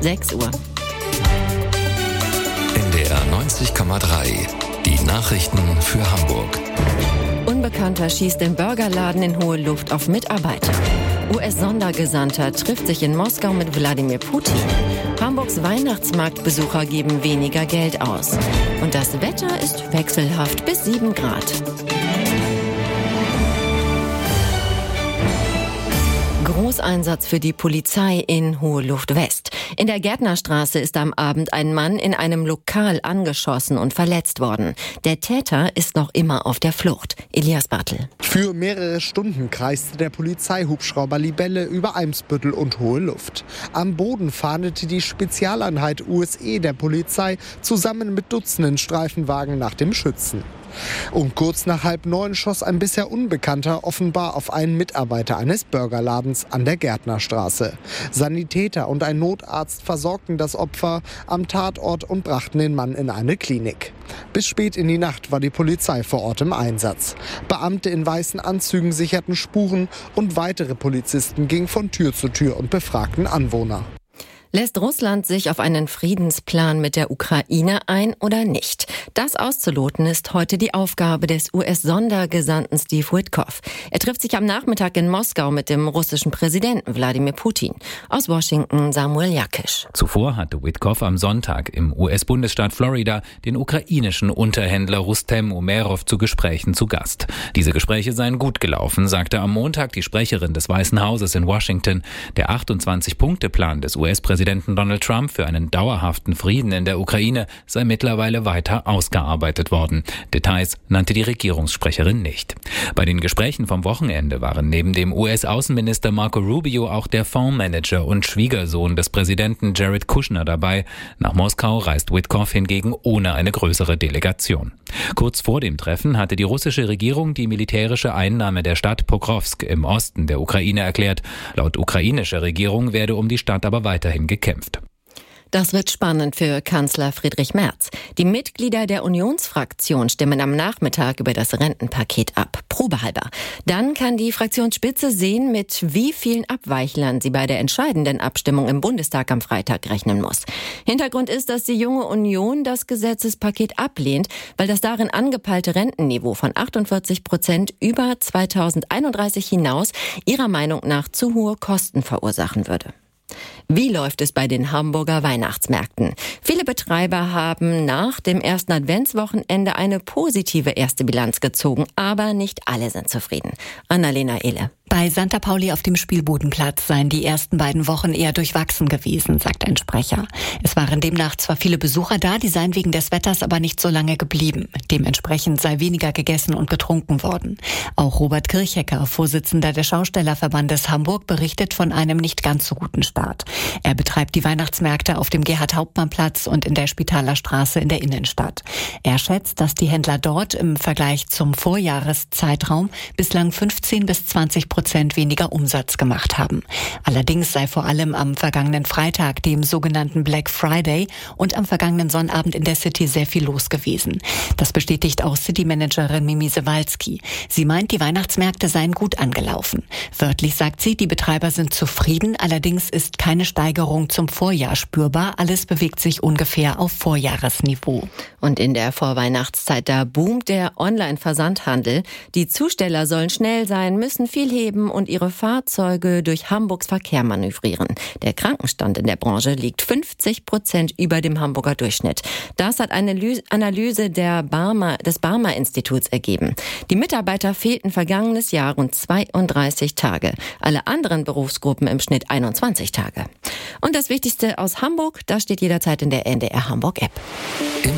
6 Uhr. NDR 90,3. Die Nachrichten für Hamburg. Unbekannter schießt im Burgerladen in hohe Luft auf Mitarbeiter. US-Sondergesandter trifft sich in Moskau mit Wladimir Putin. Hamburgs Weihnachtsmarktbesucher geben weniger Geld aus. Und das Wetter ist wechselhaft bis 7 Grad. Großeinsatz für die Polizei in Hohe Luft West. In der Gärtnerstraße ist am Abend ein Mann in einem Lokal angeschossen und verletzt worden. Der Täter ist noch immer auf der Flucht. Elias Bartel. Für mehrere Stunden kreiste der Polizeihubschrauber Libelle über Eimsbüttel und Hohe Luft. Am Boden fahndete die Spezialeinheit USE der Polizei zusammen mit Dutzenden Streifenwagen nach dem Schützen. Um kurz nach 8:30 schoss ein bisher Unbekannter offenbar auf einen Mitarbeiter eines Burgerladens an der Gärtnerstraße. Sanitäter und ein Notarzt versorgten das Opfer am Tatort und brachten den Mann in eine Klinik. Bis spät in die Nacht war die Polizei vor Ort im Einsatz. Beamte in weißen Anzügen sicherten Spuren und weitere Polizisten gingen von Tür zu Tür und befragten Anwohner. Lässt Russland sich auf einen Friedensplan mit der Ukraine ein oder nicht? Das auszuloten ist heute die Aufgabe des US-Sondergesandten Steve Witkoff. Er trifft sich am Nachmittag in Moskau mit dem russischen Präsidenten Wladimir Putin. Aus Washington Samuel Jakisch. Zuvor hatte Witkoff am Sonntag im US-Bundesstaat Florida den ukrainischen Unterhändler Rustem Umerov zu Gesprächen zu Gast. Diese Gespräche seien gut gelaufen, sagte am Montag die Sprecherin des Weißen Hauses in Washington. Der 28-Punkte-Plan des US-Präsidenten Donald Trump für einen dauerhaften Frieden in der Ukraine sei mittlerweile weiter ausgearbeitet worden. Details nannte die Regierungssprecherin nicht. Bei den Gesprächen vom Wochenende waren neben dem US-Außenminister Marco Rubio auch der Fondsmanager und Schwiegersohn des Präsidenten Jared Kushner dabei. Nach Moskau reist Witkoff hingegen ohne eine größere Delegation. Kurz vor dem Treffen hatte die russische Regierung die militärische Einnahme der Stadt Pokrovsk im Osten der Ukraine erklärt. Laut ukrainischer Regierung werde um die Stadt aber weiterhin gekämpft. Das wird spannend für Kanzler Friedrich Merz. Die Mitglieder der Unionsfraktion stimmen am Nachmittag über das Rentenpaket ab, probehalber. Dann kann die Fraktionsspitze sehen, mit wie vielen Abweichlern sie bei der entscheidenden Abstimmung im Bundestag am Freitag rechnen muss. Hintergrund ist, dass die Junge Union das Gesetzespaket ablehnt, weil das darin angepeilte Rentenniveau von 48% über 2031 hinaus ihrer Meinung nach zu hohe Kosten verursachen würde. Wie läuft es bei den Hamburger Weihnachtsmärkten? Viele Betreiber haben nach dem ersten Adventswochenende eine positive erste Bilanz gezogen, aber nicht alle sind zufrieden. Annalena Ehle. Bei Santa Pauli auf dem Spielbodenplatz seien die ersten beiden Wochen eher durchwachsen gewesen, sagt ein Sprecher. Es waren demnach zwar viele Besucher da, die seien wegen des Wetters aber nicht so lange geblieben. Dementsprechend sei weniger gegessen und getrunken worden. Auch Robert Kirchhecker, Vorsitzender des Schaustellerverbandes Hamburg, berichtet von einem nicht ganz so guten Start. Er betreibt die Weihnachtsmärkte auf dem Gerhard-Hauptmann-Platz und in der Spitaler Straße in der Innenstadt. Er schätzt, dass die Händler dort im Vergleich zum Vorjahreszeitraum bislang 15-20% weniger Umsatz gemacht haben. Allerdings sei vor allem am vergangenen Freitag, dem sogenannten Black Friday, und am vergangenen Sonnabend in der City sehr viel los gewesen. Das bestätigt auch City-Managerin Mimi Sewalski. Sie meint, die Weihnachtsmärkte seien gut angelaufen. Wörtlich sagt sie, die Betreiber sind zufrieden, allerdings ist keine Steigerung zum Vorjahr spürbar. Alles bewegt sich ungefähr auf Vorjahresniveau. Und in der Vorweihnachtszeit, da boomt der Online-Versandhandel. Die Zusteller sollen schnell sein, müssen viel heben und ihre Fahrzeuge durch Hamburgs Verkehr manövrieren. Der Krankenstand in der Branche liegt 50% über dem Hamburger Durchschnitt. Das hat eine Analyse des Barmer-Instituts ergeben. Die Mitarbeiter fehlten vergangenes Jahr rund 32 Tage. Alle anderen Berufsgruppen im Schnitt 21 Tage. Und das Wichtigste aus Hamburg, das steht jederzeit in der NDR Hamburg App.